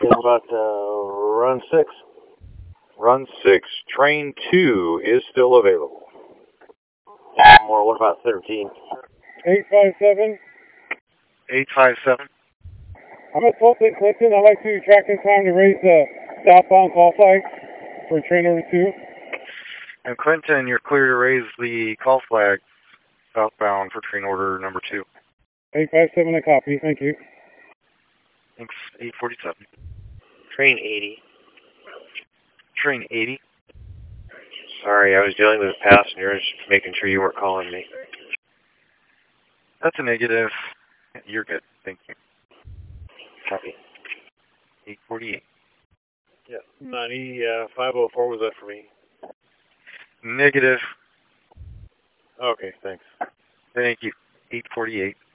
How about run 6? Run 6. Train 2 is still available. More, what about 13? 857. 857. I'm at Salt Lake Clinton. I'd like to track in time to raise the southbound call flag for train number 2. And Clinton, you're clear to raise the call flag southbound for train order number 2. 857, a copy. Thank you. Thanks. 847. Train 80. Train 80. Sorry, I was dealing with passengers, making sure you weren't calling me. That's a negative. You're good. Thank you. Copy. 848. Yeah, 504 was that for me? Negative. Okay, thanks. Thank you. 848.